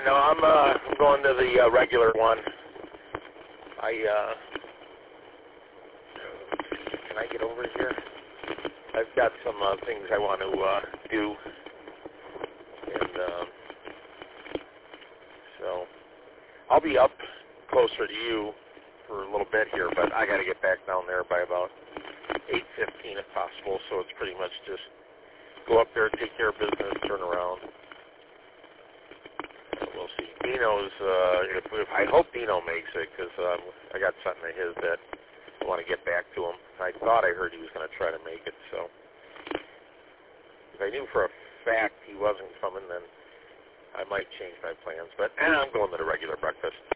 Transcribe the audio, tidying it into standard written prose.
No, I'm going to the regular one. Can I get over here? I've got some things I want to do, and so I'll be up closer to you for a little bit here, but I got to get back down there by about 8:15 if possible. So it's pretty much just go up there, take care of business, turn around. We'll see. Dino's, I hope Dino makes it, because I got something of his that I want to get back to him. I thought I heard he was going to try to make it, so if I knew for a fact he wasn't coming, then I might change my plans. But I'm going to the regular breakfast.